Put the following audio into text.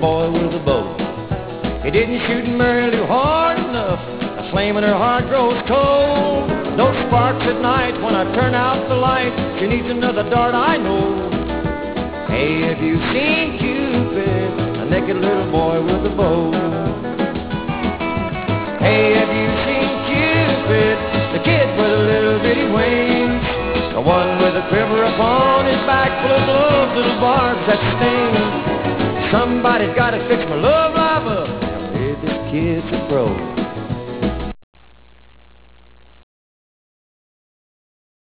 boy with a bow. He didn't shoot Mary Lou hard enough. A flame in her heart grows cold. No sparks at night when I turn out the light. She needs another dart, I know. Hey, have you seen Cupid, a naked little boy with a bow? Hey, have you seen Cupid, the kid with a little bitty wings? The one with a quiver upon his back full of those little barbs that sting. Somebody's gotta fix my love life up. Hey, this kid's a bro.